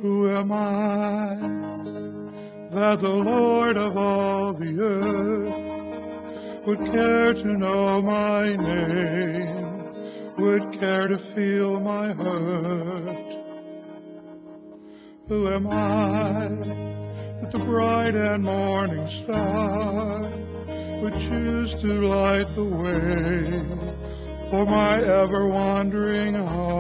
Who am I that the Lord of all the earth would care to know my name, would care to feel my hurt? Who am I that the bright and morning star would choose to light the way for my ever-wandering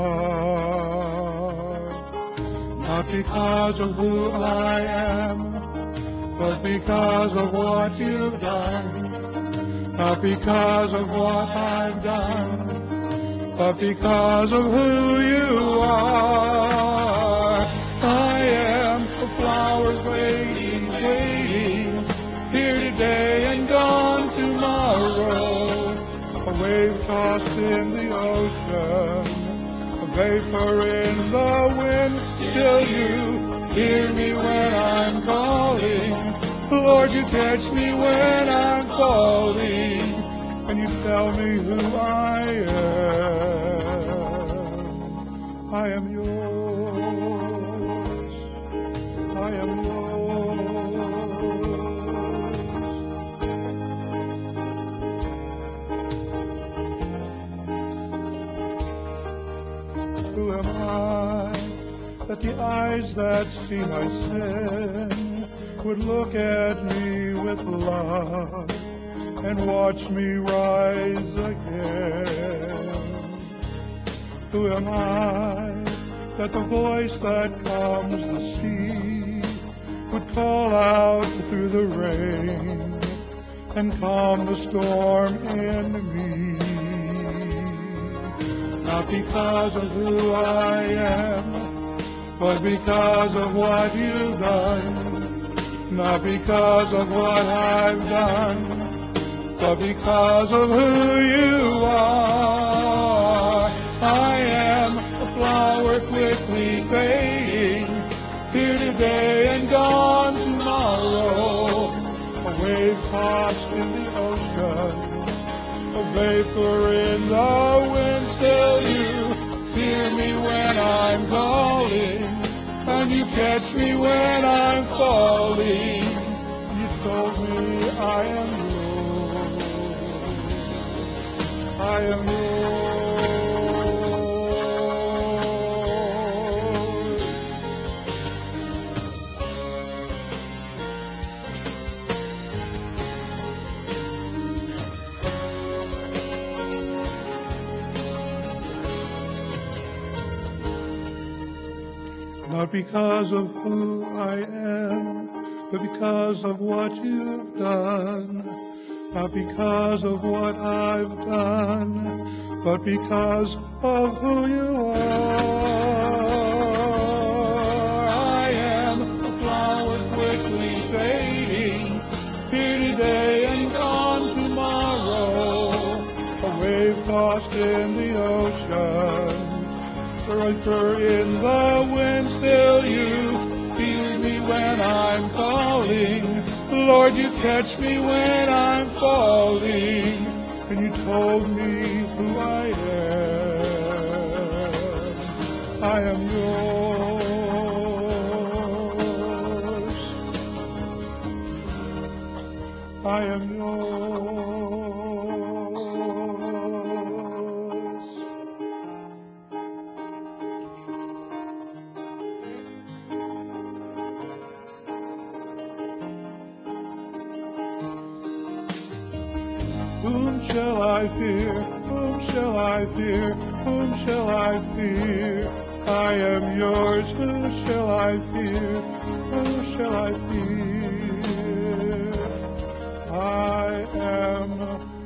heart? Not because of who I am, but because of what you've done. Not because of what I've done, but because of who you are. I am a flower waiting, here today and gone tomorrow. A wave tossed in the ocean, a vapor in the wind. Still you hear me when I'm calling. Lord, you catch me when I'm falling, and you tell me who I am. I am yours. I am yours. Who am I that the eyes that see my sin would look at me with love and watch me rise again? Who am I that the voice that calms the sea would call out through the rain and calm the storm in me? Not because of who I am, but because of what you've done. Not because of what I've done, but because of who you are. I am a flower quickly fading, here today and gone tomorrow. A wave tossed in the ocean, a vapor in the wind. Still you hear me when I'm calling, and you catch me when I'm falling. You told me I am yours. I am yours. Not because of who I am, but because of what you've done. Not because of what I've done, but because of who you are. I am a flower quickly fading, here today and gone tomorrow. A wave tossed in the ocean, a vapor in the wind. Still you hear me when I'm calling. Lord, you catch me when I'm falling, and you told me who I am. I am yours. I am yours. Whom shall I fear? Whom shall I fear? Whom shall I fear? I am yours. Who shall I fear? Who shall I fear? I am